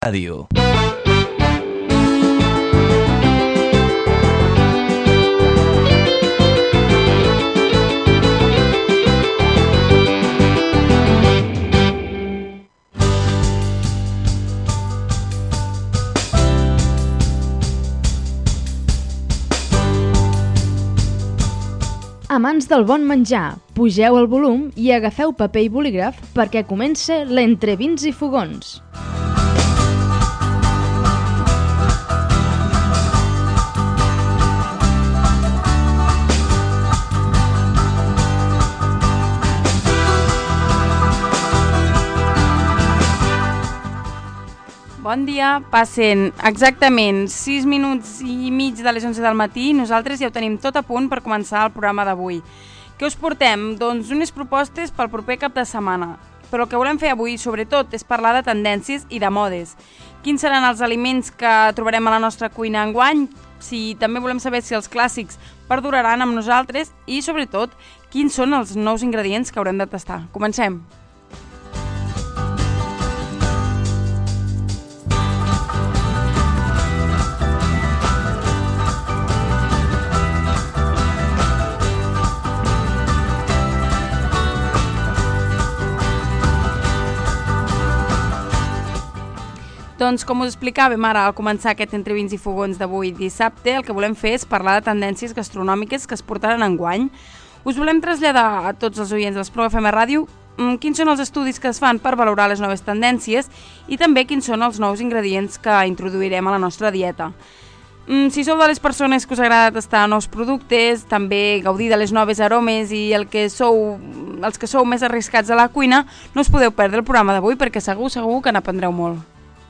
Ràdio. Amants del bon menjar, pugeu el volum i agafeu paper i bolígraf perquè comença l'Entre Vins i Fogons. Bon dia, passen exactament 6 minuts i mig de les 11 del matí i nosaltres ja ho tenim tot a punt per començar el programa d'avui. Què us portem? Doncs unes propostes pel proper cap de setmana. Però el que volem fer avui, sobretot, és parlar de tendències i de modes. Quins seran els aliments que trobarem a la nostra cuina enguany? També volem saber si els clàssics perduraran amb nosaltres i, sobretot, quins són els nous ingredients que haurem de tastar. Comencem! Doncs, com us explicàvem ara al començar aquest Entre Vins i Fogons d'avui dissabte, el que volem fer és parlar de tendències gastronòmiques que es portaran enguany. Us volem traslladar a tots els oients de l'Espluga FM Ràdio quins són els estudis que es fan per valorar les noves tendències i també quins són els nous ingredients que introduirem a la nostra dieta. Si sou de les persones que us agrada tastar nous productes, també gaudir de les noves aromes i els que sou més arriscats a la cuina, no us podeu perdre el programa d'avui perquè segur que n'aprendreu molt.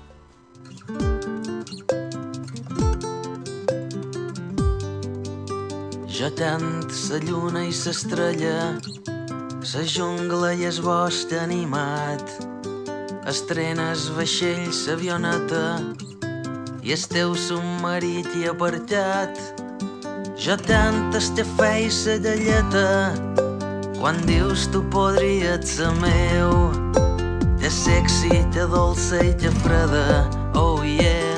Jo tant sa lluna i s'estrella, sa jungla i es bosc animat, estrenes vaixell s'avioneta i el teu submarit hi aparcat. Jo tant estafè i sa galleta, quan dius tu podries ser meu, te sexy, te dolça i te freda, oh yeah.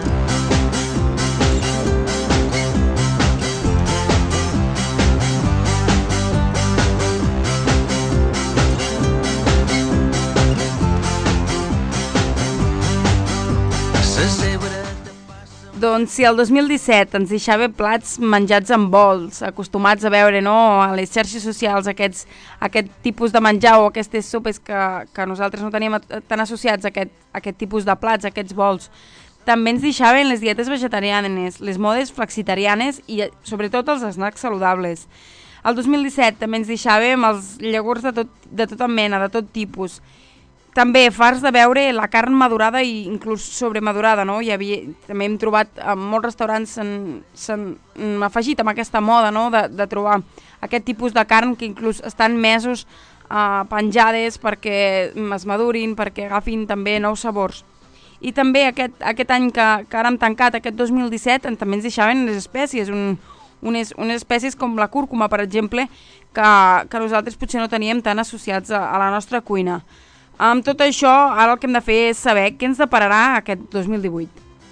Doncs si el 2017 ens deixava plats menjats en bols, acostumats a veure a les xarxes socials aquest tipus de menjar o aquestes sopes que nosaltres no teníem tan associats a aquest tipus de plats, a aquests bols, també ens deixaven les dietes vegetarianes, les modes flexitarianes i sobretot els snacks saludables. El 2017 també ens deixàvem els iogurts de tota mena, de tot tipus. També farts de veure la carn madurada i inclús sobremadurada, no? També hem trobat en molts restaurants s'han afegit amb aquesta moda, no? de trobar aquest tipus de carn que inclús estan mesos penjades perquè es madurin, perquè agafin també nous sabors. I també aquest any que ara hem tancat, aquest 2017, també ens deixaven les espècies, unes espècies com la cúrcuma, per exemple, que nosaltres potser no teníem tan associats a la nostra cuina. Amb tot això, ara el que hem de fer és saber què ens depararà aquest 2018.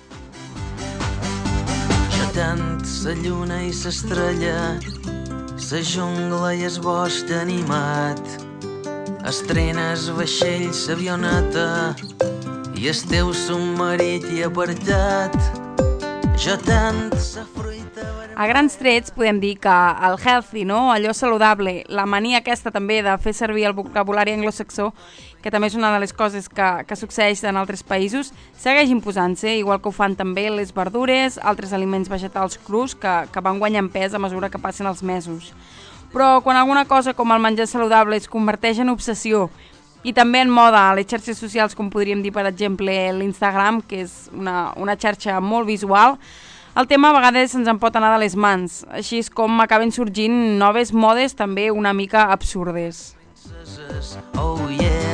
Jo tant sa lluna i s'estrella, sa jungla i es bosc animat, estrenes vaixell s'avioneta i el teu submarit hi apartat. Jo tant sa fruita... A grans trets podem dir que el healthy, allò saludable, la mania aquesta també de fer servir el vocabulari anglosaxó, que també és una de les coses que succeeix en altres països, segueix imposant-se, igual que ho fan també les verdures, altres aliments vegetals crus que van guanyant pes a mesura que passen els mesos. Però quan alguna cosa com el menjar saludable es converteix en obsessió i també en moda a les xarxes socials, com podríem dir per exemple l'Instagram, que és una xarxa molt visual, el tema a vegades ens en pot anar de les mans, així és com acaben sorgint noves modes també una mica absurdes. Oh yeah.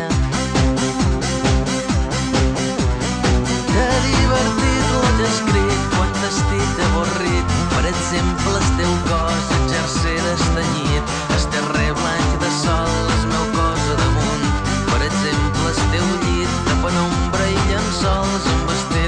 T'ha divertit o t'ha escrit quan t'estic avorrit, per exemple el teu cos exercer d'estanyit, el terrer blanc de sol, el meu cos a damunt, per exemple el teu llit de penombra i llençols amb el teu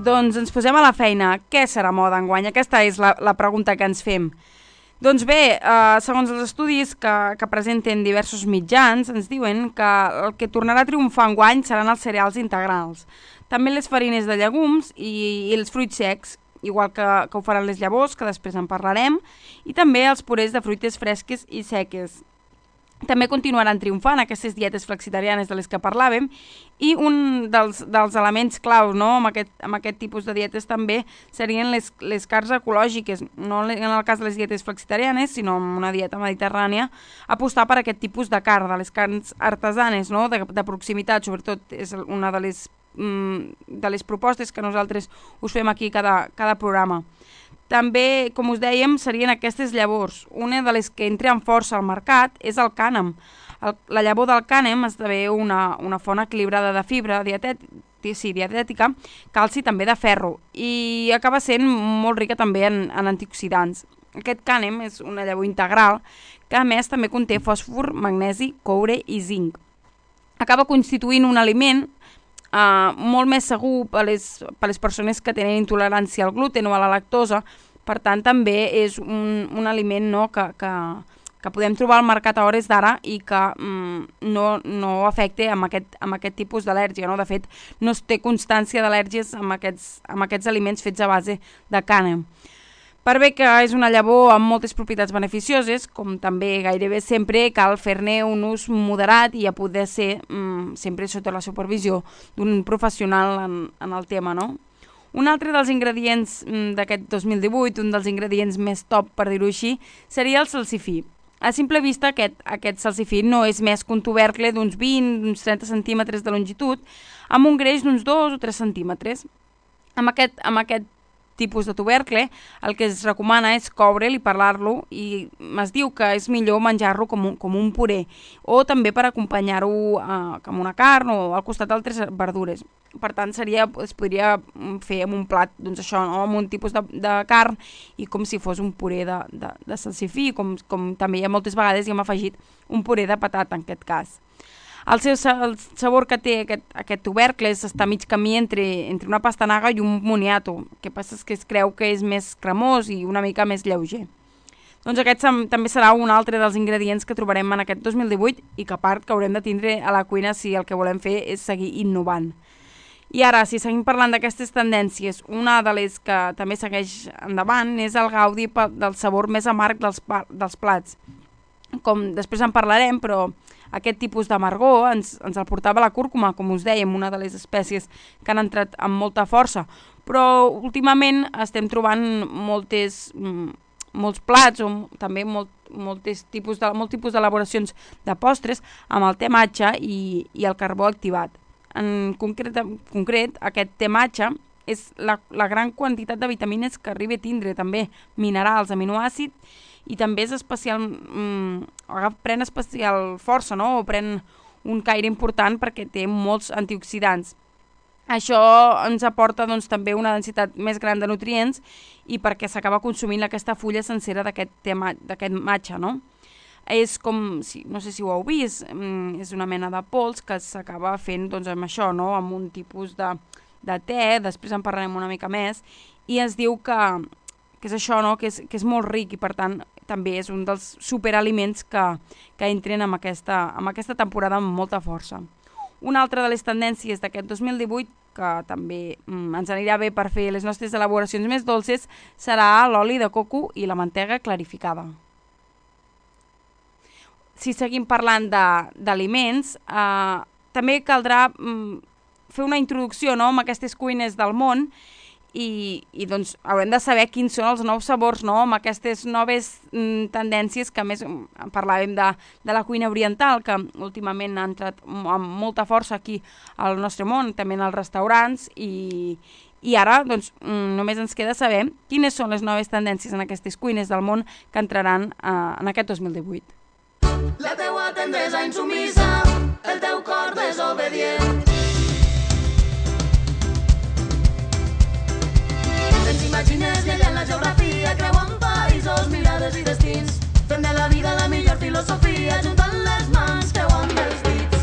doncs ens posem a la feina. Què serà moda enguany? Aquesta és la pregunta que ens fem. Doncs bé, segons els estudis que presenten diversos mitjans, ens diuen que el que tornarà a triomfar enguany seran els cereals integrals. També les farines de llegums i els fruits secs, igual que ho faran les llavors, que després en parlarem, i també els purés de fruites fresques i seques. També continuaran triomfant aquestes dietes flexitarianes de les que parlàvem, i un dels elements claus, no, amb aquest tipus de dietes també serien les carns ecològiques, no en el cas de les dietes flexitarianes, sinó en una dieta mediterrània, apostar per aquest tipus de carn, de les carns artesanes, no, de proximitat, sobretot és una de les propostes que nosaltres us fem aquí cada programa. També, com us dèiem, serien aquestes llavors. Una de les que entra amb força al mercat és el cànem. La llavor del cànem esdevé una font equilibrada de fibra dietètica, calci també de ferro, i acaba sent molt rica també en antioxidants. Aquest cànem és una llavor integral que a més també conté fòsfor, magnesi, coure i zinc. Acaba constituint un aliment molt més segur per les persones que tenen intolerància al gluten o a la lactosa. Per tant, també és un aliment, no, que podem trobar al mercat a hores d'ara i que no afecta amb aquest tipus d'al·lèrgia. No? De fet, no es té constància d'al·lèrgies amb aquests aliments fets a base de cànem. Per bé que és una llavor amb moltes propietats beneficioses, com també gairebé sempre cal fer-ne un ús moderat i a poder ser sempre sota la supervisió d'un professional en el tema, no? Un altre dels ingredients d'aquest 2018, un dels ingredients més top, per dir-ho així, seria el salsifí. A simple vista, aquest salsifí no és més que un tubercle d'uns 20, uns 30 centímetres de longitud, amb un greix d'uns 2 o 3 centímetres. Amb aquest tipus de tubercle, el que es recomana és coure'l i parlar-lo, i es diu que és millor menjar-lo com un puré, o també per acompanyar-ho amb una carn o al costat d'altres verdures. Per tant, es podria fer amb un plat, doncs això, no? Amb un tipus de carn i com si fos un puré de salsifí, com també hi ha moltes vegades hi hem afegit un puré de patata en aquest cas. El sabor que té aquest tubercle està mig camí entre una pastanaga i un moniato. El que passa és que es creu que és més cremós i una mica més lleuger. Doncs aquest també serà un altre dels ingredients que trobarem en aquest 2018 i que a part que haurem de tindre a la cuina si el que volem fer és seguir innovant. I ara, si seguim parlant d'aquestes tendències, una de les que també segueix endavant és el gaudi del sabor més amarg dels plats. Com després en parlarem, però aquest tipus d'amargor ens el portava la cúrcuma, com us dèiem, una de les espècies que han entrat amb molta força. Però últimament estem trobant molts plats o també molts tipus d'elaboracions de postres amb el te matxa i el carbó activat. En concret, aquest te matxa és la gran quantitat de vitamines que arriba a tindre, també minerals, aminoàcids, i també és pren especial força, no? O pren un caire important perquè té molts antioxidants. Això ens aporta doncs, també una densitat més gran de nutrients i perquè s'acaba consumint aquesta fulla sencera d'aquest matxa, no? És com, no sé si ho heu vist, és una mena de pols que s'acaba fent doncs, amb això, no? Amb un tipus de te, després en parlarem una mica més, i es diu que és això, no? que és molt ric i per tant també és un dels superaliments que entren amb aquesta temporada amb molta força. Una altra de les tendències d'aquest 2018, que també ens anirà bé per fer les nostres elaboracions més dolces, serà l'oli de coco i la mantega clarificada. Si seguim parlant d'aliments, també caldrà fer una introducció, no?, amb aquestes cuines del món i doncs haurem de saber quins són els nous sabors, no?, amb aquestes noves tendències que més parlàvem de la cuina oriental, que últimament ha entrat amb molta força aquí al nostre món, també en els restaurants, i ara doncs, només ens queda saber quines són les noves tendències en aquestes cuines del món que entraran en aquest 2018. La teua tendresa insumisa, el teu cor desobedient. Ens imagines llegint la geografia, creuant països, mirades i destins, fent de la vida la millor filosofia, juntant les mans, creuant els dits.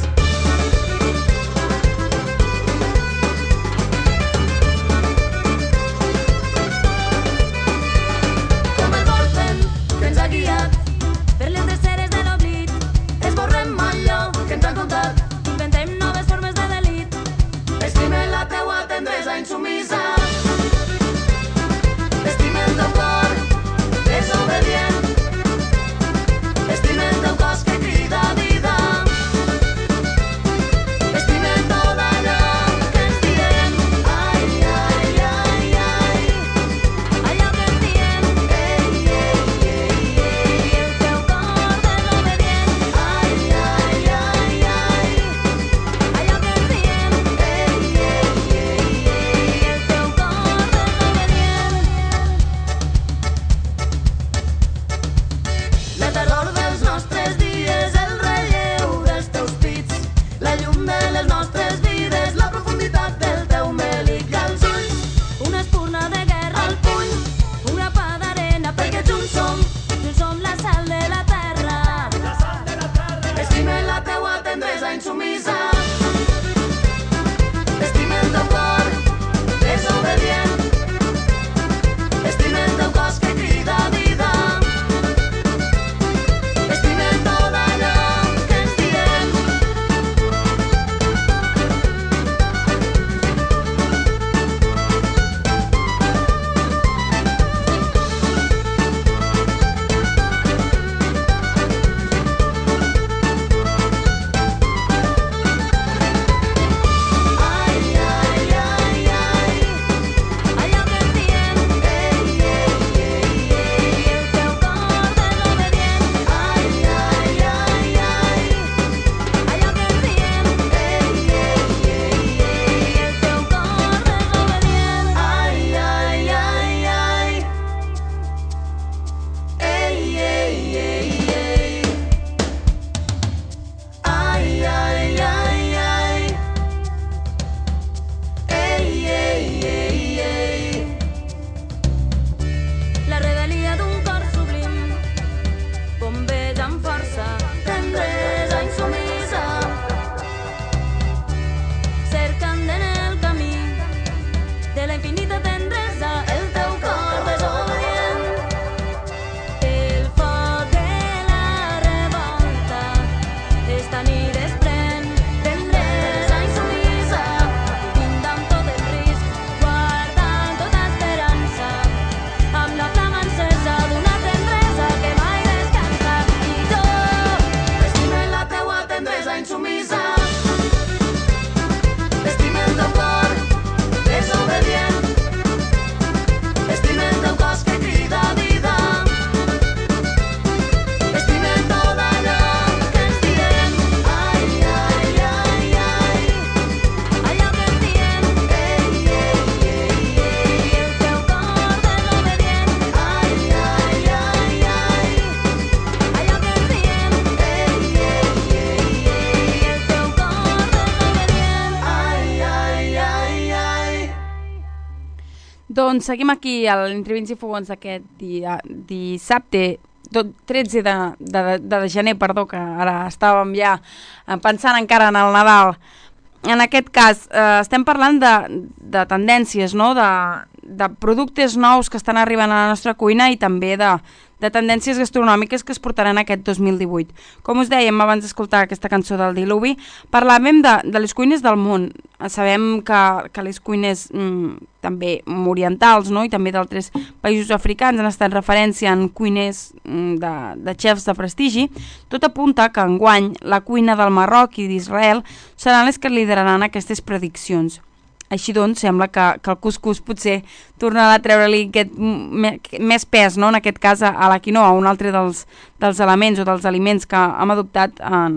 Doncs seguim aquí a l'Entre Vins i Fogons d'aquest dissabte, 13 de gener, perdó, que ara estàvem ja pensant encara en el Nadal. En aquest cas, estem parlant de tendències, no? De productes nous que estan arribant a la nostra cuina i també de tendències gastronòmiques que es portaran aquest 2018. Com us dèiem abans d'escoltar aquesta cançó del Diluvi, parlàvem de les cuines del món. Sabem que les cuines també orientals, no? I també d'altres països africans han estat referència en cuiners de xefs de prestigi. Tot apunta que enguany la cuina del Marroc i d'Israel seran les que lideraran aquestes prediccions. Així doncs, sembla que el cuscús potser tornarà a treure-li més pes, no? En aquest cas a la quinoa, un altre dels elements o dels aliments que hem adoptat a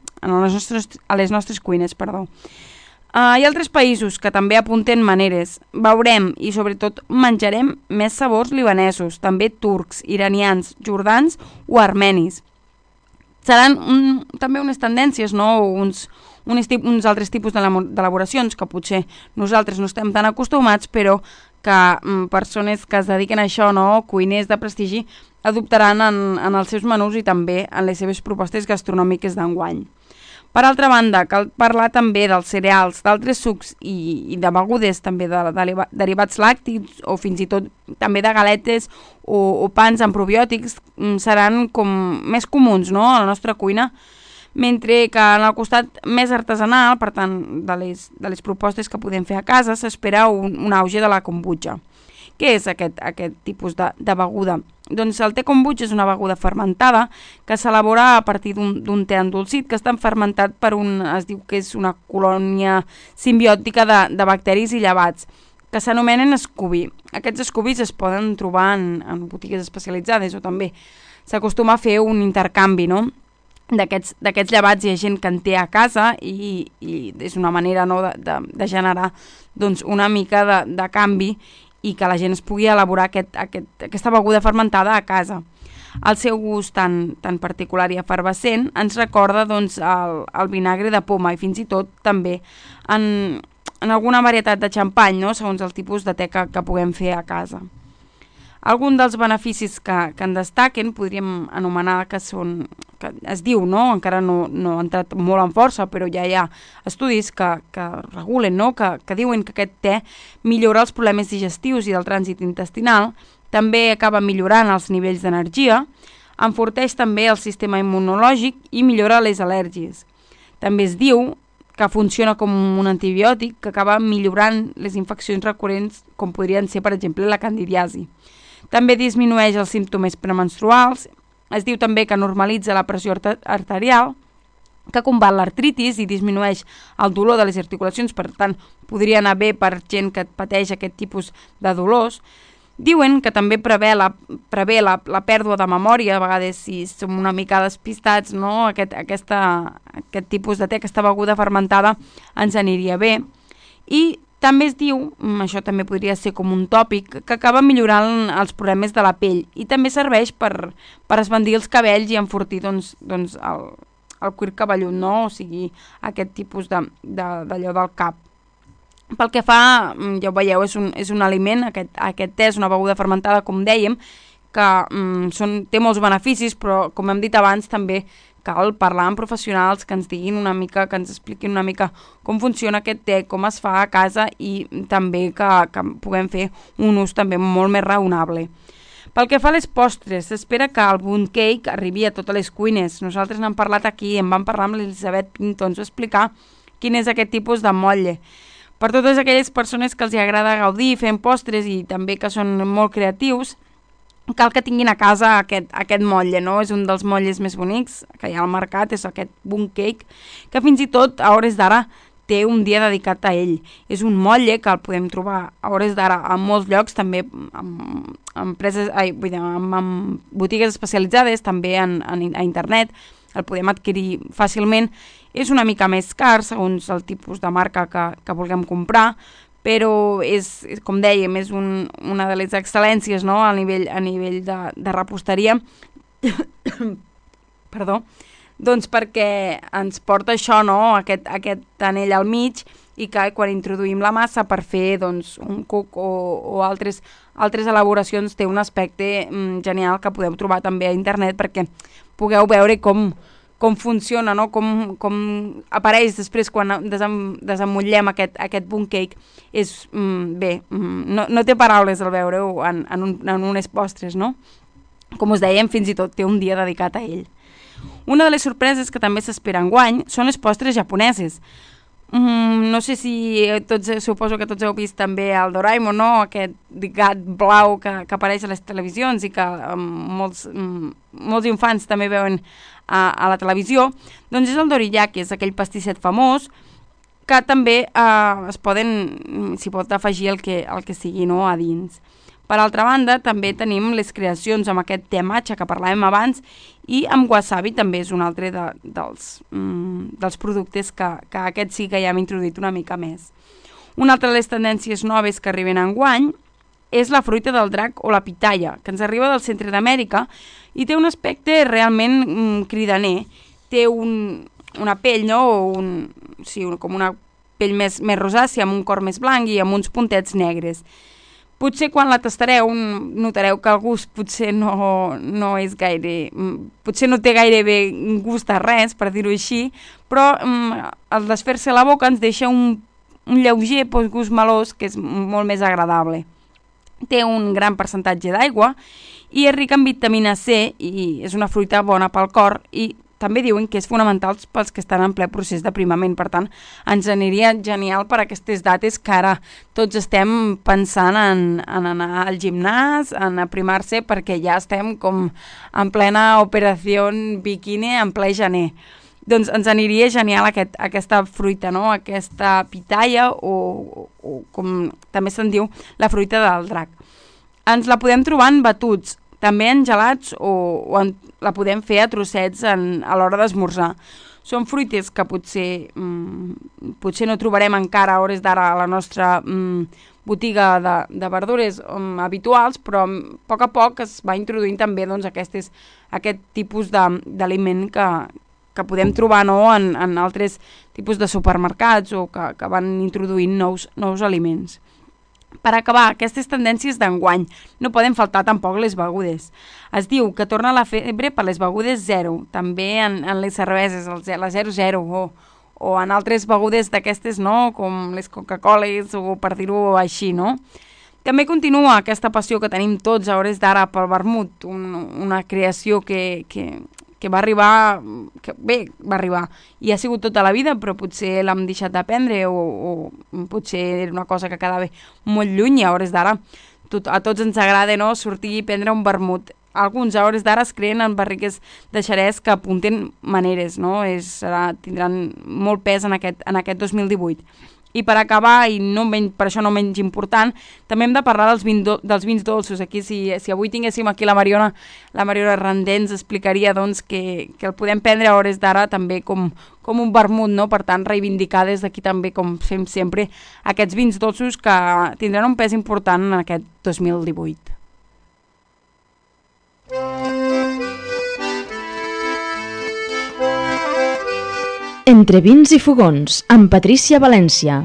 les nostres cuines. Hi ha altres països que també apunten maneres. Veurem i sobretot menjarem més sabors libanesos, també turcs, iranians, jordans o armenis. Seran també unes tendències, no? Uns altres tipus d'elaboracions que potser nosaltres no estem tan acostumats, però que persones que es dediquen a això, no? Cuiners de prestigi, adoptaran en els seus menús i també en les seves propostes gastronòmiques d'enguany. Per altra banda, cal parlar també dels cereals, d'altres sucs i de begudes, també de derivats làctics o fins i tot també de galetes o pans amb probiòtics seran com més comuns, no? A la nostra cuina, mentre que en el costat més artesanal, per tant, de les propostes que podem fer a casa, s'espera un auge de la kombucha. Què és aquest tipus de beguda? Doncs el te kombucha és una beguda fermentada que s'elabora a partir d'un te endolcit que està fermentat es diu que és una colònia simbiòtica de bacteris i llevats, que s'anomenen scubi. Aquests scubis es poden trobar en botigues especialitzades o també s'acostuma a fer un intercanvi, no? D'aquests llevats hi ha gent que en té a casa i és una manera, no, de generar doncs, una mica de canvi i que la gent es pugui elaborar aquesta beguda fermentada a casa. El seu gust tan particular i efervescent ens recorda doncs, el vinagre de poma i fins i tot també en alguna varietat de xampany, no? Segons el tipus de te que puguem fer a casa. Alguns dels beneficis que en destaquen podríem anomenar que es diu, no? Encara no ha entrat molt en força, però ja hi ha estudis que regulen, no? Que diuen que aquest te millora els problemes digestius i del trànsit intestinal, també acaba millorant els nivells d'energia, enforteix també el sistema immunològic i millora les al·lèrgies. També es diu que funciona com un antibiòtic que acaba millorant les infeccions recurrents com podrien ser, per exemple, la candidiasi. També disminueix els símptomes premenstruals, es diu també que normalitza la pressió arterial, que combat l'artritis i disminueix el dolor de les articulacions, per tant, podria anar bé per gent que pateix aquest tipus de dolors. Diuen que també prevé la pèrdua de memòria, a vegades si som una mica despistats, no? Aquest tipus de te, aquesta beguda fermentada ens aniria bé. I també es diu, això també podria ser com un tòpic, que acaba millorant els problemes de la pell i també serveix per esbandir els cabells i enfortir doncs, el cuir cabellut, no? O sigui, aquest tipus d'allò del cap. Pel que fa, ja ho veieu, és un aliment, aquest te és una beguda fermentada, com dèiem, que té molts beneficis, però com hem dit abans també cal parlar amb professionals que ens diguin una mica, que ens expliquin una mica com funciona aquest te, com es fa a casa i també que puguem fer un ús també molt més raonable. Pel que fa a les postres, s'espera que el bundt cake arribi a totes les cuines. Nosaltres n'hem parlat aquí, en vam parlar amb l'Elisabet Pinto, ens va explicar quin és aquest tipus de motlle. Per totes aquelles persones que els agrada gaudir fent postres i també que són molt creatius, cal que tinguin a casa aquest motlle, no? És un dels motlles més bonics que hi ha al mercat, és aquest bundt cake, que fins i tot a hores d'ara té un dia dedicat a ell. És un motlle que el podem trobar a hores d'ara en molts llocs, també amb botigues especialitzades, també a internet, el podem adquirir fàcilment. És una mica més car segons el tipus de marca que vulguem comprar, però és, com dèiem, és una de les excel·lències, no? a nivell de reposteria. Perdó. Doncs perquè ens porta això, no? aquest anell al mig, i que quan introduïm la massa per fer doncs, un cuc o altres elaboracions té un aspecte genial que podeu trobar també a internet perquè pugueu veure com funciona, no? com apareix després quan desemmotllem aquest bundt cake. És, no té paraules al veure-ho en unes postres, no? Com us dèiem, fins i tot té un dia dedicat a ell. Una de les sorpreses que també s'espera enguany són les postres japoneses. No sé si suposo que tots heu vist també el Doraemon, no? Aquest gat blau que apareix a les televisions i que molts infants també veuen a la televisió. Doncs és el doriyaki, és aquell pastisset famós que també s'hi pot afegir el que sigui, no? A dins. Per altra banda, també tenim les creacions amb aquest te matcha que parlàvem abans i amb wasabi també és un altre dels productes que aquest sí que ja hem introduït una mica més. Una altra de les tendències noves que arriben enguany és la fruita del drac o la pitaya, que ens arriba del centre d'Amèrica i té un aspecte realment cridaner. Té una pell, no? Com una pell més rosàcia, amb un cor més blanc i amb uns puntets negres. Potser quan la tastareu notareu que el gust potser no és gaire... Potser no té gaire bé gust a res, per dir-ho així, però al desfer-se la boca ens deixa un lleuger gust melós que és molt més agradable. Té un gran percentatge d'aigua i és rica en vitamina C i és una fruita bona pel cor i també diuen que és fonamental pels que estan en ple procés d'aprimament. Per tant, ens aniria genial per aquestes dates que ara tots estem pensant en anar al gimnàs, en aprimar-se, perquè ja estem com en plena operació biquini en ple gener. Doncs ens aniria genial aquesta fruita, no? Aquesta pitaya o com també se'n diu, la fruita del drac. Ens la podem trobar en batuts, també en gelats o la podem fer a trossets a l'hora d'esmorzar. Són fruites que potser no trobarem encara a hores d'ara a la nostra botiga de verdures habituals, però a poc es va introduint també doncs, aquest tipus d'aliment que podem trobar, no? en altres tipus de supermercats o que van introduint nous aliments. Per acabar, aquestes tendències d'enguany no poden faltar tampoc les begudes. Es diu que torna la febre per les begudes zero, també en les cerveses, la 00 o en altres begudes d'aquestes, no? Com les Coca-Coles o per dir-ho així, no? També continua aquesta passió que tenim tots a hores d'ara pel vermut, una creació que va arribar, va arribar i ha sigut tota la vida, però potser l'hem deixat d'aprendre o potser era una cosa que quedava molt lluny i a hores d'ara a tots ens agrada, no? Sortir i prendre un vermut. Alguns a hores d'ara es creen en barriques de xerès que apunten maneres, no? Tindran molt pes en aquest 2018. I per acabar, i per això no menys important, també hem de parlar dels vins dolços. Aquí, si avui tinguéssim aquí la Mariona Randé, ens explicaria doncs, que el podem prendre a hores d'ara també com un vermut, no? Per tant, reivindicar des d'aquí també, com fem sempre, aquests vins dolços que tindran un pes important en aquest 2018. Entre vins i fogons, amb Patrícia València.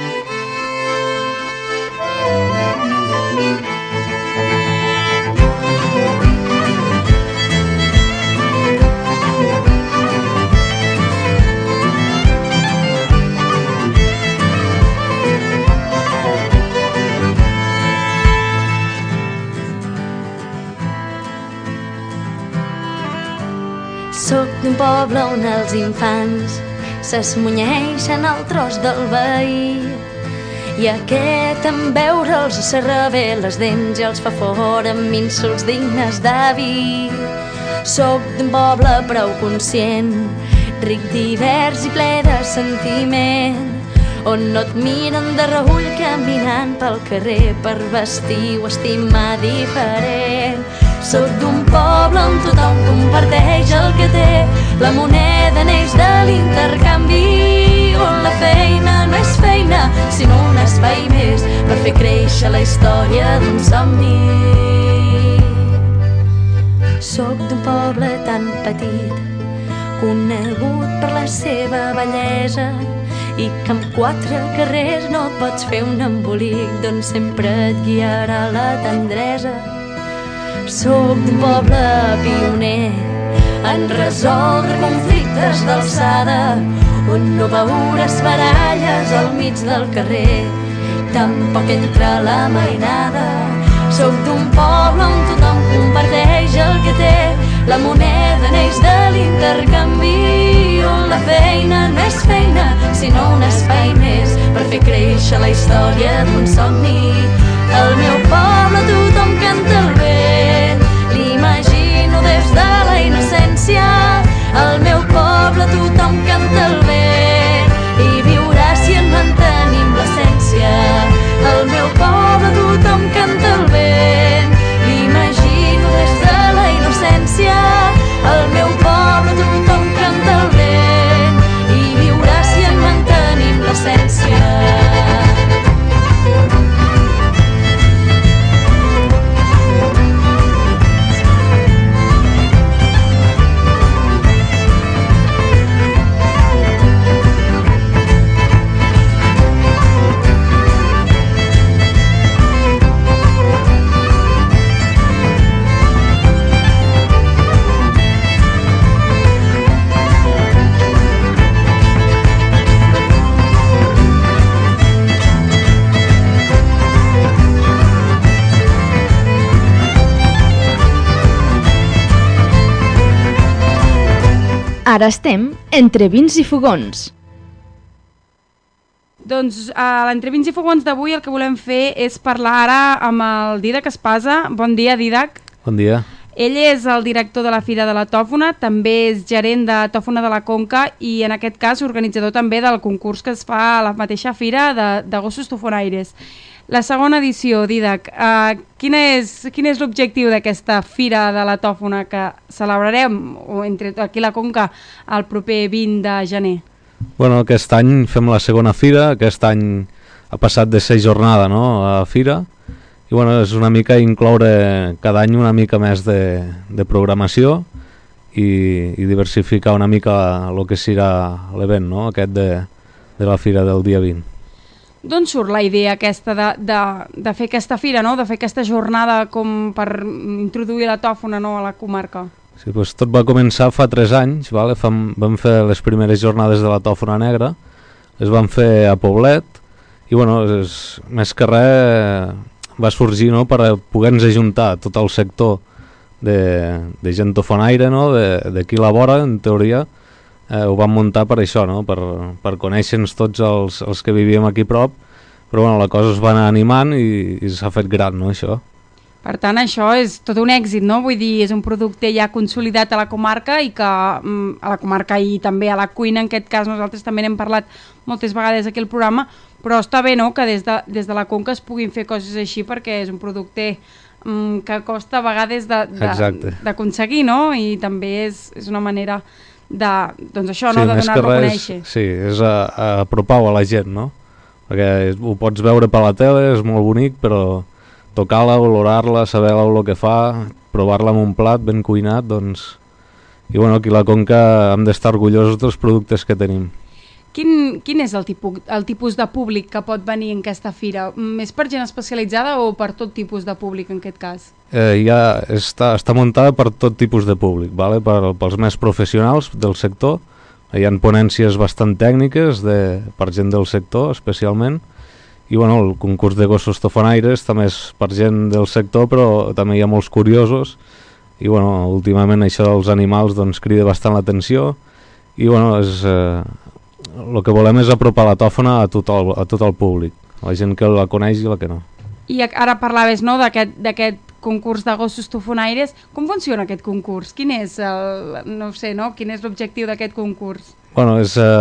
Soc d'un poble on els infants s'esmunyeixen al tros del veí i aquest en veure'ls se revé les dents i els fa fora amb insults dignes d'avi. Soc d'un poble prou conscient, ric, divers i ple de sentiment, on no et miren de reüll caminant pel carrer per vestir o estimar diferent. Soc d'un poble on tothom comparteix el que té, la moneda neix de l'intercanvi, on la feina no és feina, sinó un espai més per fer créixer la història d'un somni. Soc d'un poble tan petit, conegut per la seva bellesa, i que amb 4 carrers no pots fer un embolic d'on sempre et guiarà la tendresa. Soc d'un poble pioner en resoldre conflictes d'alçada, on no veuràs baralles al mig del carrer, tampoc entre la mainada. Soc d'un poble on tothom comparteix el que té, la moneda neix de l'intercanvi, on la feina no és feina, sinó un espai més per fer créixer la història d'un somni. Al meu poble tothom canta el vent, l'imagino des de la innocència. Al meu poble tothom canta el vent i viurà si en mantenim l'essència. Al meu poble tothom canta el vent, l'imagino des de la innocència. Al meu poble tothom canta el vent i viurà si en mantenim l'essència. Ara estem entre vins i fogons. Doncs a l'Entre Vins i Fogons d'avui el que volem fer és parlar ara amb el Dídac Espasa. Bon dia, Dídac. Bon dia. Ell és el director de la Fira de la Tòfona, també és gerent de Tòfona de la Conca i en aquest cas organitzador també del concurs que es fa a la mateixa fira de gossos tofonaires. La segona edició, Dídac, quin és l'objectiu d'aquesta Fira de la Tòfona que celebrarem entre aquí a la Conca el proper 20 de gener? Bueno, aquest any fem la segona fira, aquest any ha passat de ser jornada, no?, a fira, i bueno, és una mica incloure cada any una mica més de programació i diversificar una mica el que serà l'event, no?, aquest de la fira del dia 20. D'on surt la idea aquesta de fer aquesta fira, no?, de fer aquesta jornada com per introduir la tòfona, no?, a la comarca? Sí, doncs tot va començar fa 3 anys, vale? Vam fer les primeres jornades de la tòfona negra, les vam fer a Poblet, i bueno, més que res va sorgir, no?, per poder-nos ajuntar tot el sector de gent tofonaire, no?, d'aquí la vora, en teoria, ho vam muntar per això, no?, per conèixer-nos tots els que vivíem aquí prop, però bueno, la cosa es va anar animant i s'ha fet gran, no?, això. Per tant, això és tot un èxit, no? Vull dir, és un producte ja consolidat a la comarca i que a la comarca i també a la cuina, en aquest cas nosaltres també n'hem parlat moltes vegades aquí al programa, però està bé, no?, que des de la Conca es puguin fer coses així perquè és un producte que costa a vegades d'aconseguir, no? I també és una manera doncs això, no?, de donar-lo a conèixer. Sí, és apropar-ho a la gent, no? Perquè ho pots veure per la tele, és molt bonic, però tocar-la, olorar-la, saber el que fa, provar-la amb un plat ben cuinat, doncs... I bueno, aquí a la Conca hem d'estar orgullosos dels productes que tenim. Quin és el tipus de públic que pot venir en aquesta fira? Més per gent especialitzada o per tot tipus de públic en aquest cas? Ja està muntada per tot tipus de públic, vale? Pels més professionals del sector. Hi ha ponències bastant tècniques per gent del sector, especialment. I bueno, el concurs de gossos tofonaires també és per gent del sector, però també hi ha molts curiosos i bueno, últimament això dels animals doncs crida bastant l'atenció i bueno, el que volem és apropar la tòfona a tot el públic, a la gent que la coneix i la que no. I ara parlaves, no?, d'aquest concurs de gossos tofonaires. Com funciona aquest concurs? Quin és quin és l'objectiu d'aquest concurs? Bueno,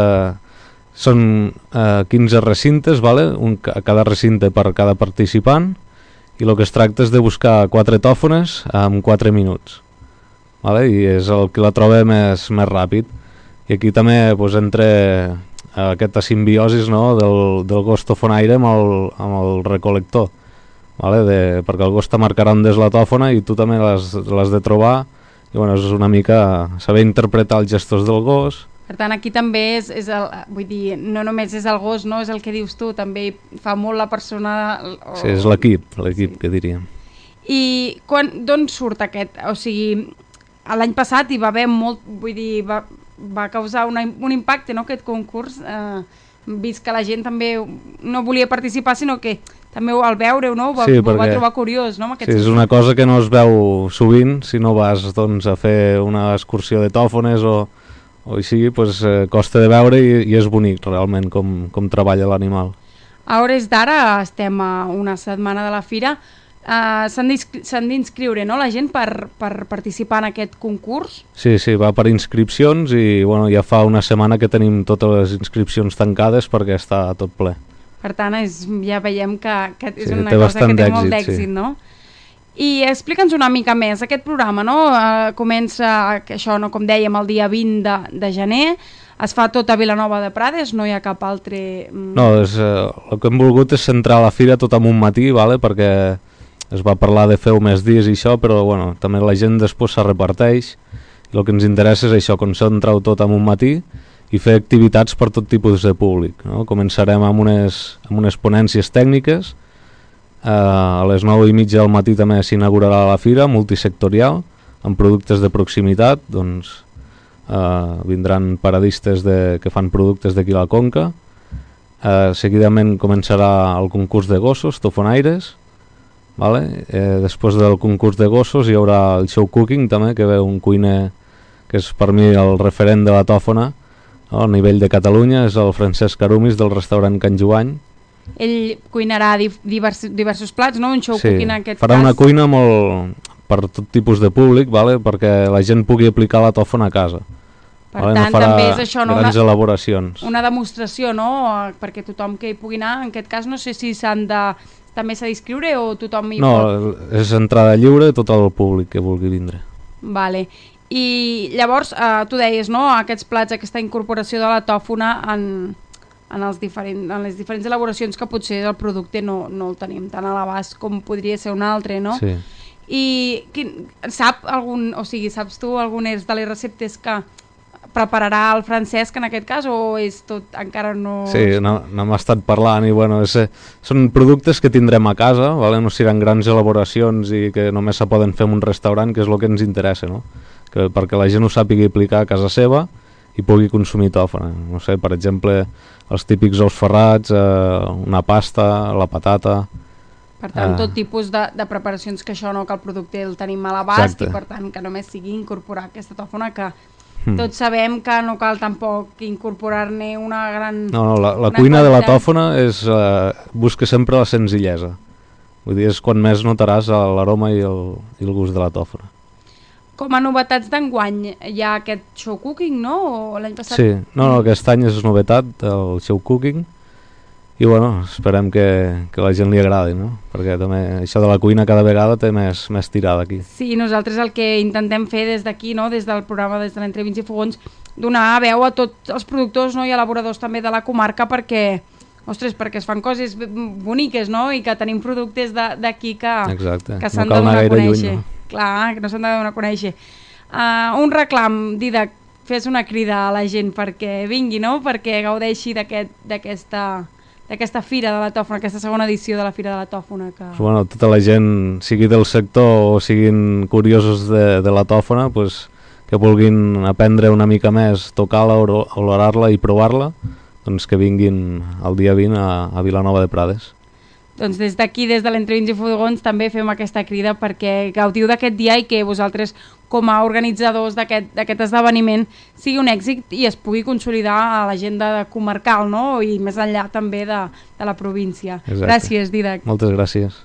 són 15 recintes, vale? Cada recinte per cada participant, i el que es tracta és de buscar 4 tòfones en 4 minuts, vale? I és el que la troba més ràpid. I aquí també entre aquesta simbiosis, no?, del gos tofonaire amb el recolector, vale? Perquè el gos te marcarà on és la tòfona i tu també l'has de trobar, i bueno, és una mica saber interpretar els gestos del gos Per tant, aquí també és el, vull dir, no només és el gos, no? És el que dius tu, també fa molt la persona... Sí, és l'equip que diríem. I d'on surt aquest? O sigui, l'any passat hi va haver molt, vull dir, va causar un impacte, no?, aquest concurs, vist que la gent també no volia participar, sinó que també al veure-ho, no?, ho va trobar curiós, no?, sí, és una cosa que no es veu sovint si no vas, doncs, a fer una excursió de tòfones o així, doncs, costa de veure i és bonic realment com treballa l'animal. A hores d'ara estem a una setmana de la fira. S'han d'inscriure, no?, la gent per participar en aquest concurs? Sí, va per inscripcions i bueno, ja fa una setmana que tenim totes les inscripcions tancades perquè està tot ple. Per tant, ja veiem que és una cosa que té molt d'èxit, no? I explica'ns una mica més, aquest programa, no? Comença, això, no, com dèiem, el dia 20 de gener, es fa tot a Vilanova de Prades, no hi ha cap altre... No, el que hem volgut és centrar la fira tot en un matí, vale? Perquè es va parlar de fer-ho més dies i això, però bueno, també la gent després se reparteix i el que ens interessa és això, concentrar-ho tot en un matí i fer activitats per tot tipus de públic, no? Començarem amb unes ponències tècniques. A les 9:30 del matí també s'inaugurarà la fira multisectorial amb productes de proximitat, doncs vindran paradistes que fan productes d'aquí a la Conca. Seguidament començarà el concurs de gossos, tofonaires, vale? Després del concurs de gossos hi haurà el show cooking també, que ve un cuiner que és per mi el referent de la tòfona, no? A nivell de Catalunya, és el Francesc Arumis del restaurant Can Joany. Ell cuinarà diversos plats, no? Un show cooking en aquest cas. Farà una cuina molt per tot tipus de públic, vale? Perquè la gent pugui aplicar la tòfona a casa. Per tant, no també és això, no? Grans elaboracions. Una demostració, no? Perquè tothom que hi pugui anar, en aquest cas no sé si també s'ha d'inscriure o tothom hi pot... No, és entrada lliure tot el públic que vulgui vindre. Vale. I llavors, tu deies, no? Aquests plats, aquesta incorporació de la tòfona en les diferents elaboracions que potser el producte no el tenim tan a l'abast com podria ser un altre, no? Sí. I saps tu algunes de les receptes que prepararà el Francesc en aquest cas o és tot encara no... Sí, n'hem estat parlant i bueno, són productes que tindrem a casa, vale? No seran grans elaboracions i que només se poden fer en un restaurant, que és el que ens interessa, no? Perquè la gent ho sàpiga aplicar a casa seva i pugui consumir tòfona. No sé, per exemple, els típics ous ferrats, una pasta, la patata... Per tant, tot tipus de preparacions que això no, que el producte el tenim a l'abast i per tant que només sigui incorporar aquesta tòfona que tots sabem que no cal tampoc incorporar-ne una gran... No, la cuina de la tòfona busca sempre la senzillesa. Vull dir, és quan més notaràs l'aroma i el gust de la tòfona. Com a novetats d'enguany hi ha aquest show cooking, no? O l'any passat... Sí, no, aquest any és novetat, el show cooking, i bueno, esperem que la gent li agradi, no? Perquè també això de la cuina cada vegada té més tirada aquí. Sí, nosaltres el que intentem fer des d'aquí, no? Des del programa, des de l'Entre Vins i Fogons, donar veu a tots els productors, no? I elaboradors també de la comarca perquè es fan coses boniques, no? I que tenim productes d'aquí que s'han de donar a conèixer. Clar, que no s'han de donar a conèixer. Un reclam, Didac, fes una crida a la gent perquè vingui, no? Perquè gaudeixi d'aquesta Fira de la Tòfona, aquesta segona edició de la Fira de la Tòfona. Bueno, tota la gent, sigui del sector o siguin curiosos de la tòfona, pues, que vulguin aprendre una mica més, tocar-la, olorar-la i provar-la, doncs que vinguin el dia 20 a Vilanova de Prades. Doncs des d'aquí, des de l'Entre Vins i Fogons, també fem aquesta crida perquè gaudiu d'aquest dia i que vosaltres, com a organitzadors d'aquest esdeveniment, sigui un èxit i es pugui consolidar a l'agenda comarcal, no? I més enllà també de la província. Exacte. Gràcies, Didac. Moltes gràcies.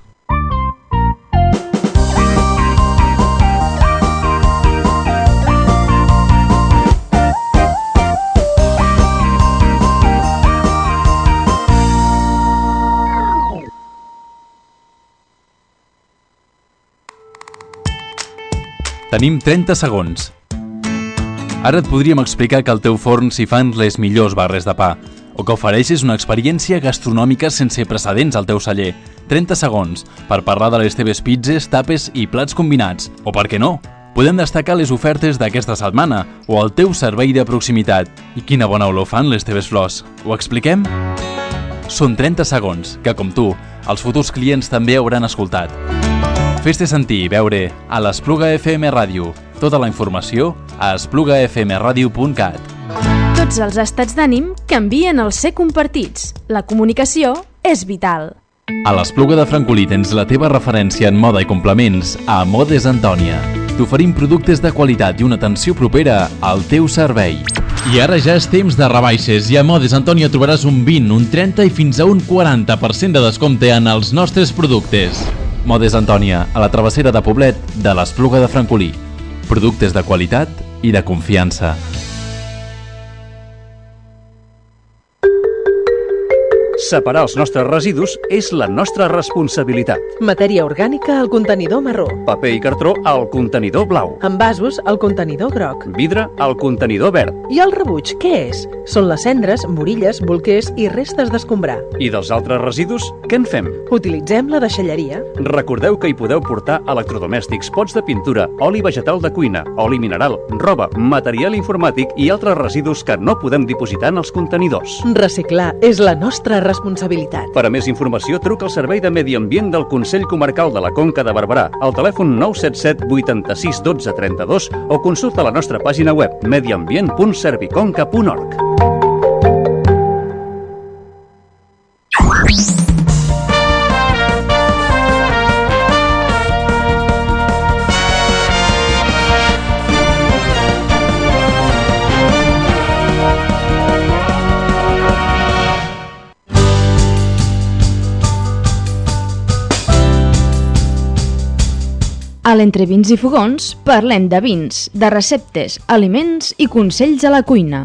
Tenim 30 segons. Ara et podríem explicar que al teu forn s'hi fan les millors barres de pa, o que ofereixes una experiència gastronòmica sense precedents al teu celler. 30 segons per parlar de les teves pizzas, tapes i plats combinats. O per què no? Podem destacar les ofertes d'aquesta setmana o el teu servei de proximitat. I quina bona olor fan les teves flors. Ho expliquem? Són 30 segons que, com tu, els futurs clients també hauran escoltat. Fes-te sentir i veure a l'Espluga FM Ràdio. Tota la informació a esplugafmradio.cat. Tots els estats d'ànim canvien al ser compartits. La comunicació és vital. A l'Espluga de Francolí tens la teva referència en moda i complements a Modes Antònia. T'oferim productes de qualitat i una atenció propera al teu servei. I ara ja és temps de rebaixes i a Modes Antònia trobaràs un 20, un 30 i fins a un 40% de descompte en els nostres productes. Modes Antònia, a la travessera de Poblet de l'Espluga de Francolí. Productes de qualitat i de confiança. Separar els nostres residus és la nostra responsabilitat. Matèria orgànica al contenidor marró. Paper i cartró al contenidor blau. Envasos al contenidor groc. Vidre al contenidor verd. I el rebuig, què és? Són les cendres, morilles, bolquers i restes d'escombrar. I dels altres residus, què en fem? Utilitzem la deixalleria. Recordeu que hi podeu portar electrodomèstics, pots de pintura, oli vegetal de cuina, oli mineral, roba, material informàtic i altres residus que no podem dipositar en els contenidors. Reciclar és la nostra responsabilitat. Per a més informació, truca al Servei de Medi Ambient del Consell Comarcal de la Conca de Barberà al telèfon 977 86 12 32 o consulta la nostra pàgina web mediambient.serviconca.org. A l'Entre Vins i Fogons parlem de vins, de receptes, aliments i consells a la cuina.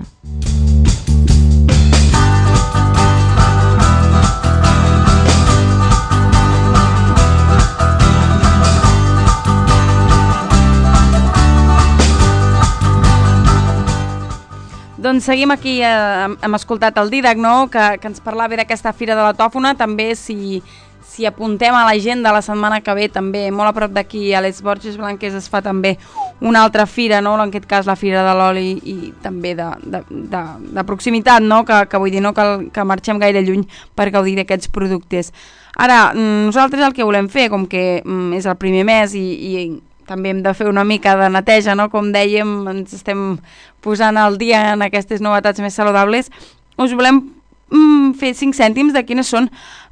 Doncs seguim aquí, hem escoltat el Dídac, no? que ens parlava d'aquesta Fira de la Tòfona. També si apuntem a l'agenda la setmana que ve, també molt a prop d'aquí a les Borges Blanques es fa també una altra fira, no? En aquest cas la Fira de l'Oli i també de proximitat, no? Que vull dir, no cal que marxem gaire lluny per gaudir d'aquests productes. Ara, nosaltres el que volem fer, com que és el primer mes i també hem de fer una mica de neteja, no? Com dèiem, ens estem posant al dia en aquestes novetats més saludables, us volem fer 5 cèntims de quins són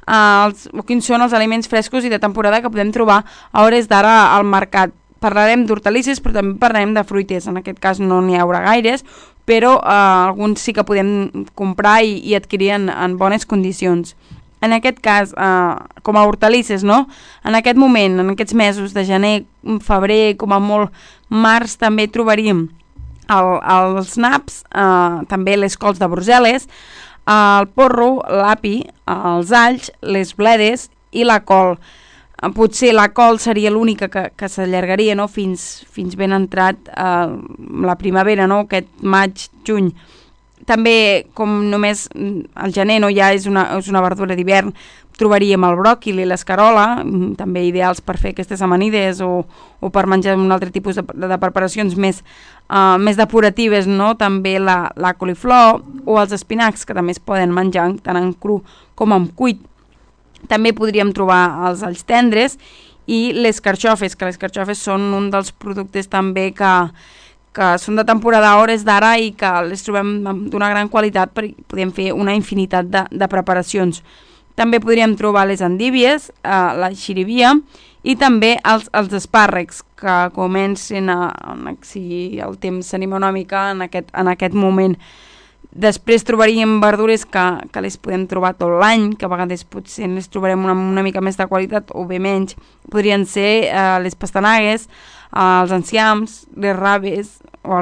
els aliments frescos i de temporada que podem trobar a hores d'ara al mercat. Parlarem d'hortalisses, però també parlarem de fruiters. En aquest cas no n'hi haurà gaires, però alguns sí que podem comprar i adquirir en bones condicions. En aquest cas, com a hortalisses, no? En aquest moment, en aquests mesos de gener, febrer, com a molt març, també trobaríem els naps, també les cols de Brussel·les, el porro, l'api, els alls, les bledes i la col. Potser la col seria l'única que s'allargaria, no? fins ben entrat la primavera, no? Aquest maig, juny. També, com només el gener no ja és una verdura d'hivern, trobaríem el bròquil i l'escarola, també ideals per fer aquestes amanides o per menjar un altre tipus de preparacions més depuratives, no? També la coliflor o els espinacs, que també es poden menjar tant en cru com en cuit. També podríem trobar els alls tendres i les carxofes, que les carxofes són un dels productes també que són de temporada a hores d'ara i que les trobem d'una gran qualitat perquè podem fer una infinitat de preparacions. També podríem trobar les endívies, la xirivia i també els espàrrecs, que comencen si el temps s'anima una mica en aquest moment. Després trobaríem verdures que les podem trobar tot l'any, que a vegades potser les trobarem una mica més de qualitat o bé menys. Podrien ser les pastanagues, els enciams, les raves,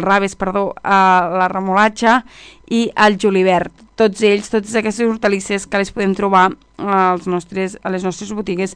la remolatxa i el julivert. Totes aquestes hortalisses que les podem trobar a les nostres botigues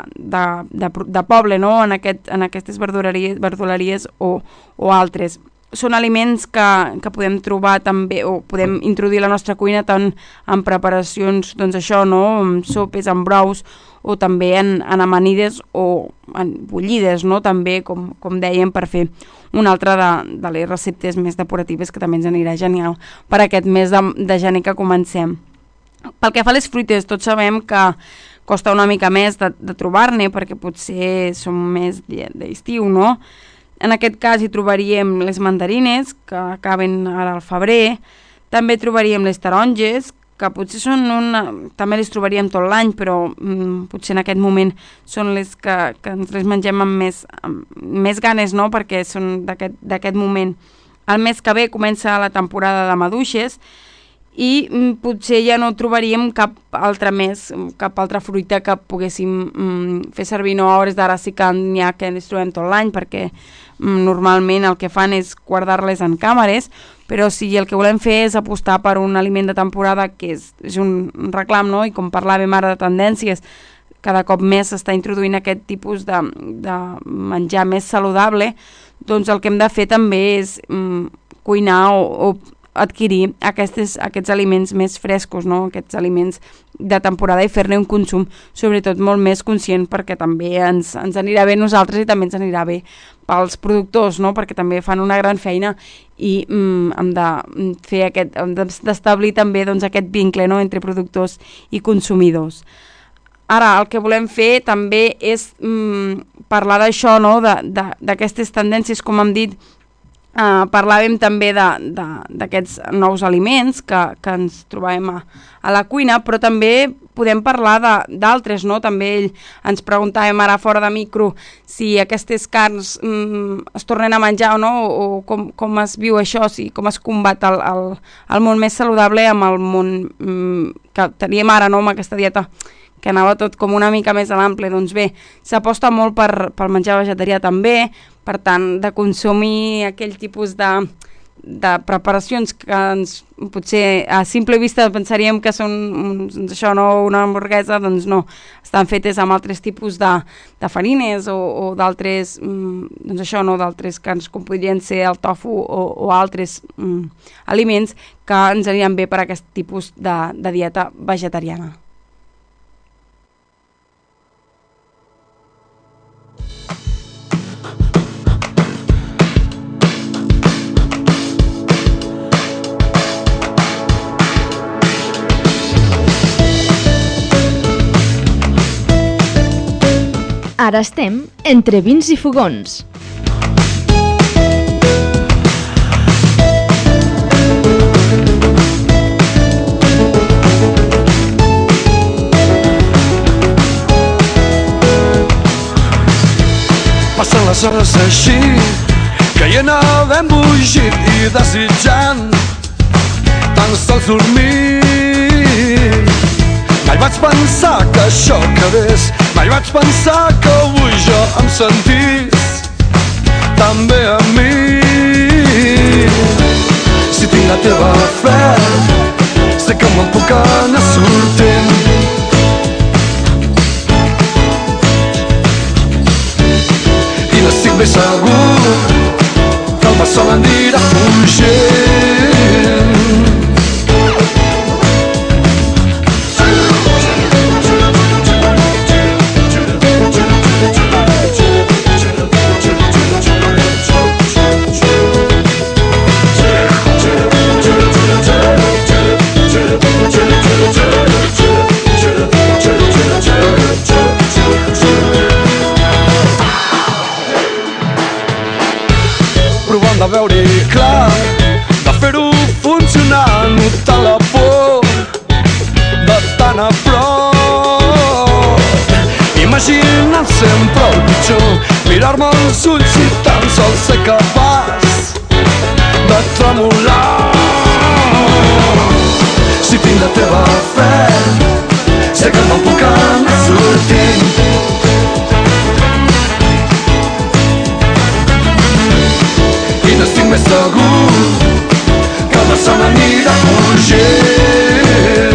de poble, no? En aquestes verduleries o altres. són aliments que podem trobar també, o podem introduir a la nostra cuina tant en preparacions, doncs això, no?, en sopes, en brous, o també en amanides o en bullides, no?, també, com dèiem, per fer una altra de les receptes més depuratives que també ens anirà genial per aquest mes de gener que comencem. Pel que fa a les fruites, tots sabem que costa una mica més de trobar-ne perquè potser són més d'estiu, no? En aquest cas hi trobaríem les mandarines, que acaben ara al febrer, també trobaríem les taronges, que potser també les trobaríem tot l'any, però potser en aquest moment són les que ens les mengem amb més ganes, no?, perquè són d'aquest moment. El mes que ve comença la temporada de maduixes i potser ja no trobaríem cap altra fruita que poguéssim fer servir, no? A hores d'ara sí que n'hi ha que les trobem tot l'any, perquè normalment el que fan és guardar-les en càmeres, però si el que volem fer és apostar per un aliment de temporada que és un reclam, no?, i com parlàvem ara de tendències, cada cop més s'està introduint aquest tipus de menjar més saludable, doncs el que hem de fer també és cuinar o adquirir aquests aliments més frescos, no?, aquests aliments de temporada, i fer-ne un consum sobretot molt més conscient, perquè també ens anirà bé a nosaltres i també ens anirà bé pels productors, no?, perquè també fan una gran feina i hem d'establir també, doncs, aquest vincle, no?, entre productors i consumidors. Ara, el que volem fer també és parlar d'això, no?, d'aquestes tendències, com hem dit. Parlàvem també d'aquests nous aliments que ens trobàvem a la cuina, però també podem parlar d'altres, no? També ens preguntàvem ara fora de micro si aquestes carns es tornen a menjar o no, o com es viu això, com es combat el món més saludable amb el món que teníem ara, no?, amb aquesta dieta que anava tot com una mica més a l'ample. Doncs bé, s'aposta molt pel menjar vegetarià també, per tant, de consumir aquell tipus de preparacions que potser a simple vista pensaríem que són això, no, una hamburguesa, doncs no, estan fetes amb altres tipus de farines o d'altres, doncs això, no, d'altres carns com podrien ser el tofu o altres aliments que ens aniran bé per aquest tipus de dieta vegetariana. Ara estem entre vins i fogons. Passen les hores així, caient havent bugit i desitjant tan sols dormir. Mai vaig pensar que això quedés, mai vaig pensar que avui jo em sentís també a mi. Si tinc la teva fe, sé que me'n puc anar sortint. I n'estic ben segur que el sol anirà fugint. De veure-hi clar, de fer-ho funcionar, notar la por de tan a prop, imaginant sempre el pitjor, mirar-me als ulls i tan sols ser capaç de tremolar. Si tinc la teva fe, sé que me'n puc anar sortint. Estic més segur que el sol anirà fugint.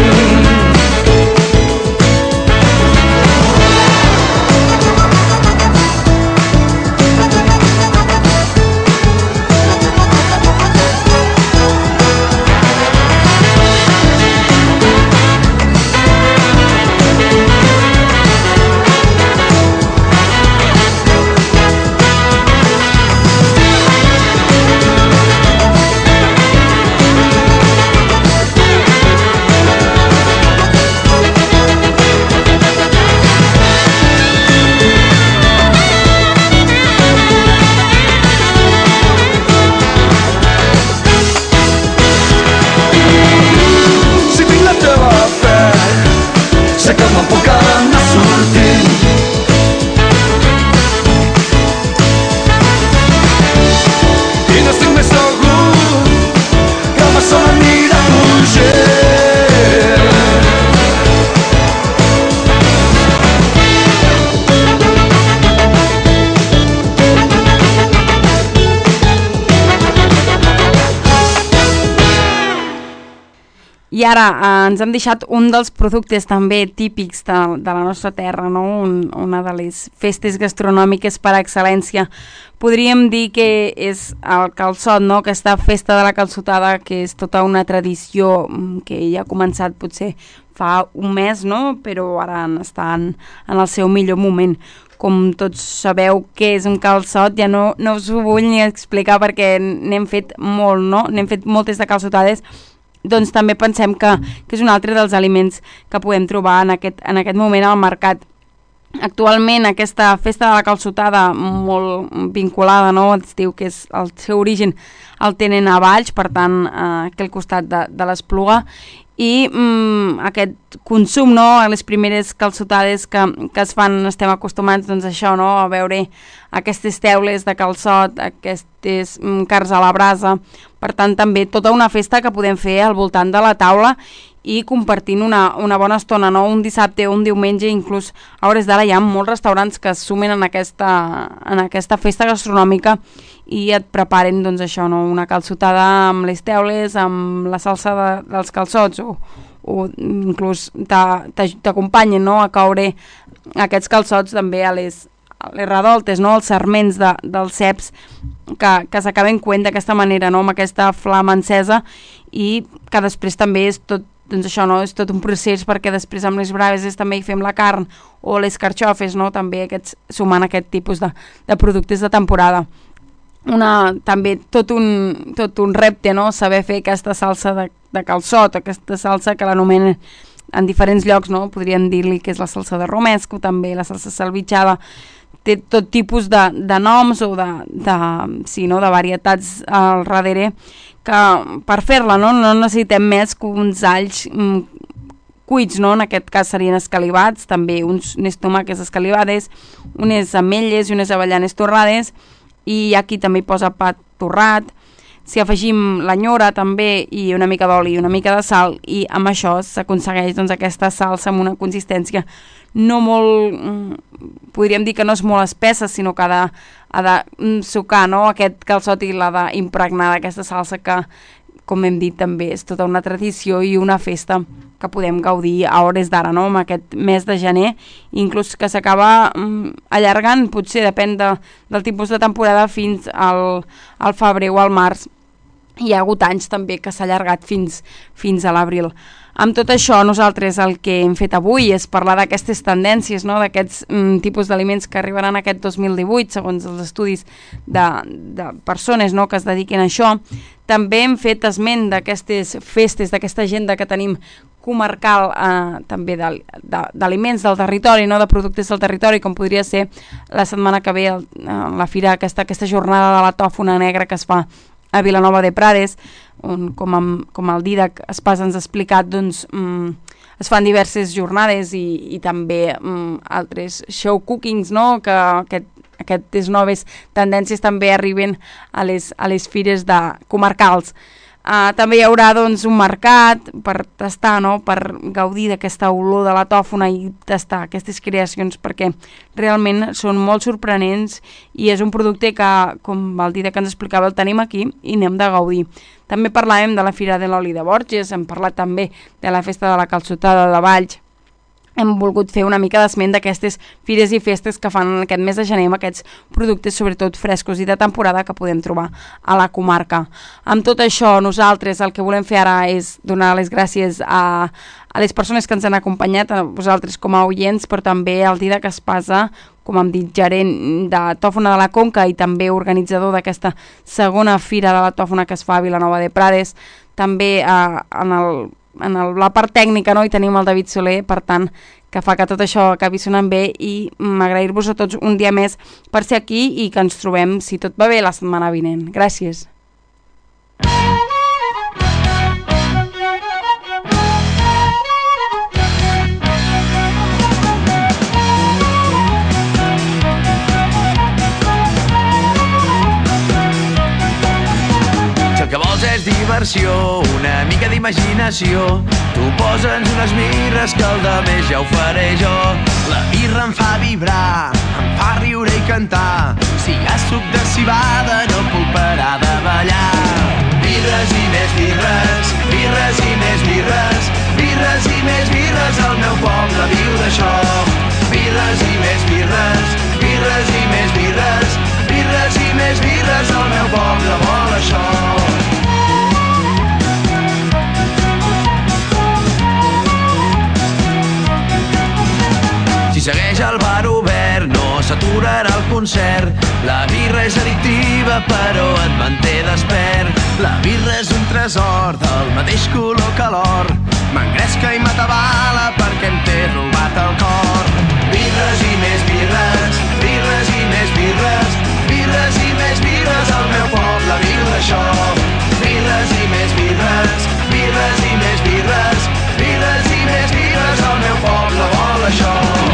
I ara ens hem deixat un dels productes també típics de la nostra terra, no? Una de les festes gastronòmiques per excel·lència. Podríem dir que és el calçot, no? Aquesta festa de la calçotada, que és tota una tradició que ja ha començat potser fa un mes, no? Però ara està en el seu millor moment. Com tots sabeu què és un calçot, ja no us ho vull ni explicar perquè n'hem fet molt, no? N'hem fet moltes de calçotades, doncs també pensem que és un altre dels aliments que podem trobar en aquest moment al mercat. Actualment aquesta festa de la calçotada molt vinculada, no? Es diu que el seu origen el tenen a Valls, per tant aquí al costat de l'Espluga, i aquest consum, no? A les primeres calçotades que es fan estem acostumats, doncs això, no? A veure aquestes teules de calçot, aquestes carns a la brasa. Per tant, també tota una festa que podem fer al voltant de la taula i compartint una bona estona, no? Un dissabte o un diumenge, inclús a hores d'ara hi ha molts restaurants que es sumen en aquesta festa gastronòmica i et preparen, doncs això, no? Una calçotada amb les teules, amb la salsa dels calçots, o inclús t'acompanyen, no? A coure aquests calçots també a les redoltes, no? Els sarments dels ceps que s'acaben coent d'aquesta manera, no? Amb aquesta flama encesa, i que després també és tot, doncs això, no? És tot un procés, perquè després amb les brases també hi fem la carn, o les carxofes, no? També sumant aquest tipus de productes de temporada. També tot un repte, no? Saber fer aquesta salsa de calçot, aquesta salsa que l'anomenen en diferents llocs, no? Podríem dir-li que és la salsa de romesco, també la salsa salvitxada. Té tot tipus de noms o de varietats al darrere, que per fer-la no necessitem més que uns alls cuits, no? En aquest cas serien escalivats, també unes tomàquets escalivades, unes ametlles i unes avellanes torrades, i aquí també hi posa pa torrat. Si afegim l'anyora també, i una mica d'oli i una mica de sal, i amb això s'aconsegueix, doncs, aquesta salsa amb una consistència no molt, podríem dir que no és molt espessa, sinó que ha de sucar, no? Aquest calçot, i l'ha d'impregnar d'aquesta salsa que, com hem dit, també és tota una tradició i una festa que podem gaudir a hores d'ara, no? En aquest mes de gener, inclús que s'acaba allargant, potser depèn del tipus de temporada, fins al febrer o al març. Hi ha hagut anys també que s'ha allargat fins a l'abril. Amb tot això, nosaltres el que hem fet avui és parlar d'aquestes tendències, no? D'aquests tipus d'aliments que arribaran aquest 2018, segons els estudis de persones, no? Que es dediquen a això. També hem fet esment d'aquestes festes, d'aquesta agenda que tenim comarcal, també d'aliments del territori, no? De productes del territori, com podria ser la setmana que ve la fira, aquesta jornada de la tòfona negra que es fa a Vilanova de Prades, on, com el Didac Espasa ens ha explicat, doncs, es fan diverses jornades i també altres show cookings, no? Que aquestes noves tendències també arriben a les fires comarcals. També hi haurà, doncs, un mercat per tastar, no? Per gaudir d'aquesta olor de la tòfona i tastar aquestes creacions, perquè realment són molt sorprenents i és un producte que, com el Didac que ens explicava, el tenim aquí i n'hem de gaudir. També parlàvem de la Fira de l'Oli de Borges, hem parlat també de la Festa de la Calçotada de Valls. Hem volgut fer una mica d'esment d'aquestes fires i festes que fan en aquest mes de gener amb aquests productes, sobretot frescos i de temporada, que podem trobar a la comarca. Amb tot això, nosaltres el que volem fer ara és donar les gràcies a les persones que ens han acompanyat, a vosaltres com a oients, però també al Didac Espasa, com hem dit, gerent de Tòfona de la Conca i també organitzador d'aquesta segona fira de la tòfona que es fa a Vilanova de Prades. També en la part tècnica, no? Hi tenim el David Soler, per tant, que fa que tot això acabi sonant bé, i m'agrair-vos a tots un dia més per ser aquí i que ens trobem, si tot va bé, la setmana vinent. Gràcies. El que vols és diversió, una mica d'imaginació. Tu posa'ns unes mirres que el de més ja ho faré jo. La birra em fa vibrar, em fa riure i cantar. Si hi ha suc de civada no puc parar de ballar. Vine Birres i més birres, birres i més birres, birres i més birres, el meu poble viu d'això. Birres i més birres, birres i més birres, birres i més birres, el meu poble vol això. Si segueix el bar obert no s'aturarà el concert. La birra és addictiva però et manté despert. La birra és un tresor del mateix color que l'or. M'engresca i m'atabala perquè em té robat el cor. Birres i més birres, birres i més birres, birres i més birres, el meu poble viu d'això. Birres i més birres, birres i més birres, birres i més birres, el meu poble vol això.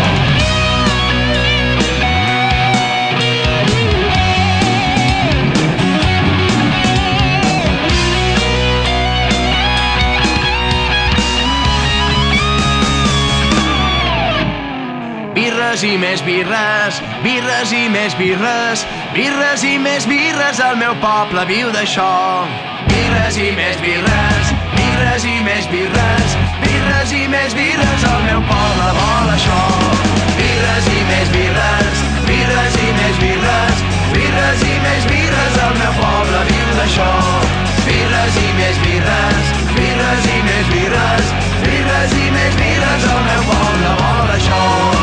Birres i més birres, birres i més birres, birres i més birres, el meu poble viu d'això. Birres i més birres, birres i més birres, birres i més birres, el meu poble vol això. Birres i més birres, birres i més birres, birres i més birres, el meu poble viu d'això. Birres i més birres, birres i més birres, birres i més birres, el meu poble vol això.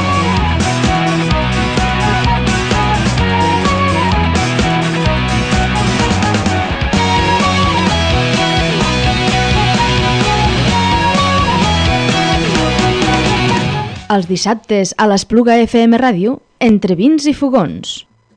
Els dissabtes a l'Espluga FM Ràdio, entre vins i fogons.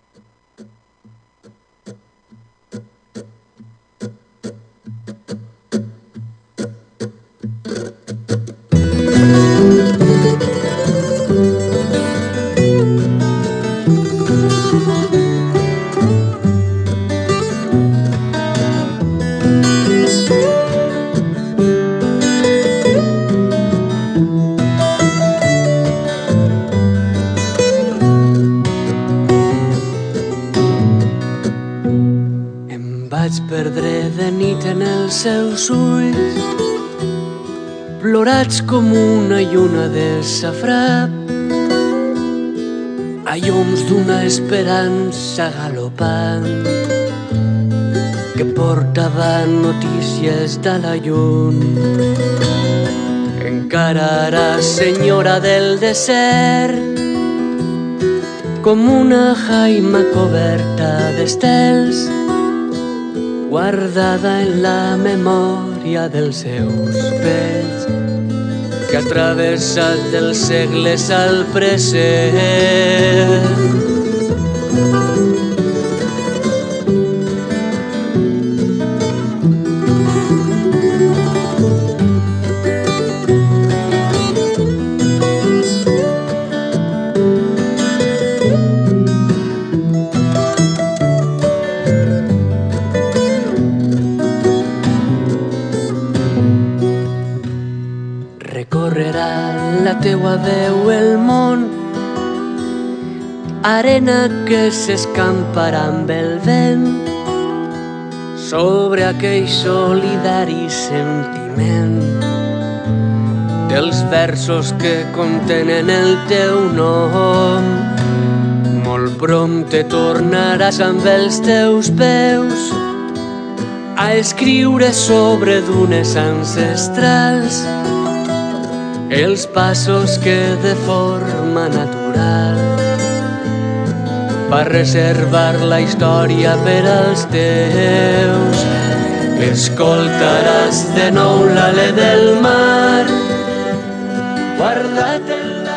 Perdre de nit en els seus ulls, plorats com una lluna de safrà, a llums d'una esperança galopant que portava notícies de la llum. Encara era senyora del desert, com una jaima coberta d'estels, guardada en la memòria dels seus pells, que ha travessat dels segles al present. La teua veu el món, arena que s'escamparà amb el vent sobre aquell solidari sentiment dels versos que contenen el teu nom. Molt prompte tornaràs amb els teus peus a escriure sobre dunes ancestrals els passos que de forma natural va reservar la història per als teus. Escoltaràs de nou l'alè del mar guardat en la